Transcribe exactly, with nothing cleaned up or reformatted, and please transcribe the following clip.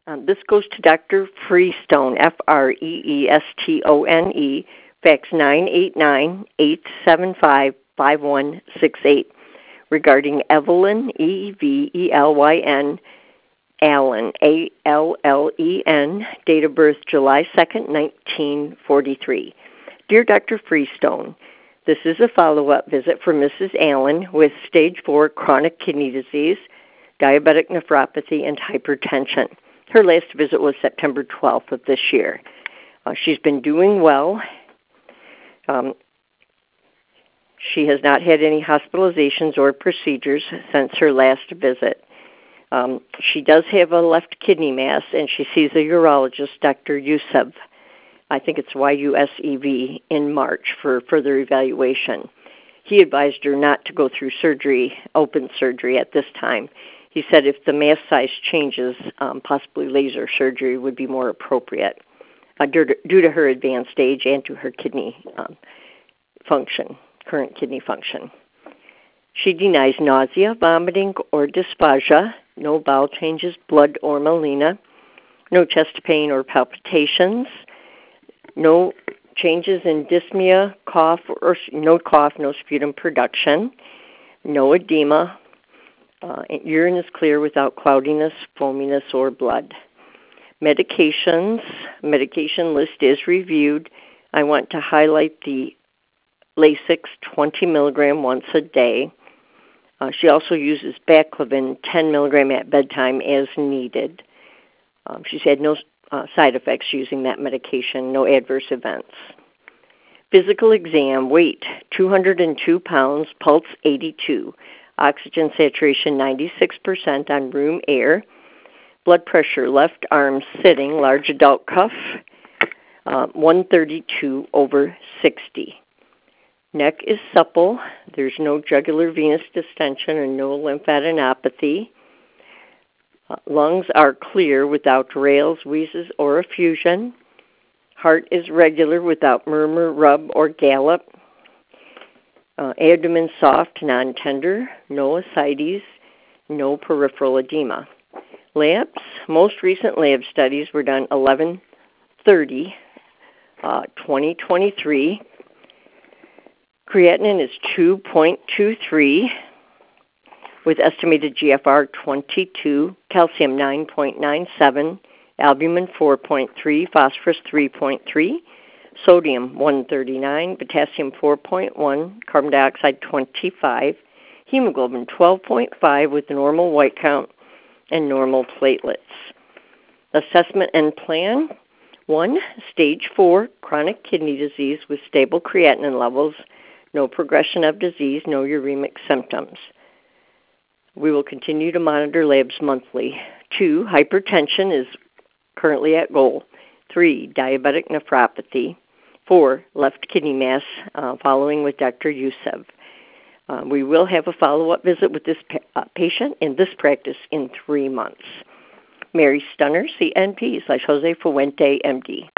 Um, this goes to Doctor Freestone, F R E E S T O N E, fax nine eight nine, eight seven five, five one six eight, regarding Evelyn, E V E L Y N, Allen, A L L E N, date of birth July second, nineteen forty-three. Dear Doctor Freestone, this is a follow-up visit for Missus Allen with stage four chronic kidney disease, diabetic nephropathy, and hypertension. Her last visit was September twelfth of this year. Uh, she's been doing well. Um, she has not had any hospitalizations or procedures since her last visit. Um, she does have a left kidney mass, and she sees a urologist, Doctor Yusev. I think it's Y U S E V, in March for further evaluation. He advised her not to go through surgery, open surgery at this time. He said if the mass size changes, um, possibly laser surgery would be more appropriate uh, due, to, due to her advanced age and to her kidney um, function, current kidney function. She denies nausea, vomiting, or dysphagia, no bowel changes, blood or melena, no chest pain or palpitations, no changes in dyspnea, cough, or no cough, no sputum production, no edema. Uh, urine is clear without cloudiness, foaminess, or blood. Medications, medication list is reviewed. I want to highlight the Lasix twenty milligram once a day. Uh, she also uses Baclofen ten milligram at bedtime as needed. Um, she's had no uh, side effects using that medication, no adverse events. Physical exam, weight two hundred two pounds, pulse eighty-two. Oxygen saturation ninety-six percent on room air. Blood pressure, left arm sitting, large adult cuff, uh, one thirty-two over sixty. Neck is supple. There's no jugular venous distension and no lymphadenopathy. Uh, lungs are clear without rales, wheezes, or effusion. Heart is regular without murmur, rub, or gallop. Uh, abdomen soft, non-tender, no ascites, no peripheral edema. Labs, most recent lab studies were done eleven thirty, uh, twenty twenty-three. Creatinine is two point two three with estimated G F R twenty-two, calcium nine point nine seven, albumin four point three, phosphorus three point three, sodium one thirty-nine, potassium four point one, carbon dioxide twenty-five, hemoglobin twelve point five with normal white count and normal platelets. Assessment and plan. One, stage four, chronic kidney disease with stable creatinine levels, no progression of disease, no uremic symptoms. We will continue to monitor labs monthly. Two, hypertension is currently at goal. Three, diabetic nephropathy. Four, left kidney mass, uh, following with Doctor Yusev. Uh, we will have a follow-up visit with this pa- uh, patient in this practice in three months. Mary Stunner, C N P, slash Jose Fuente, M D.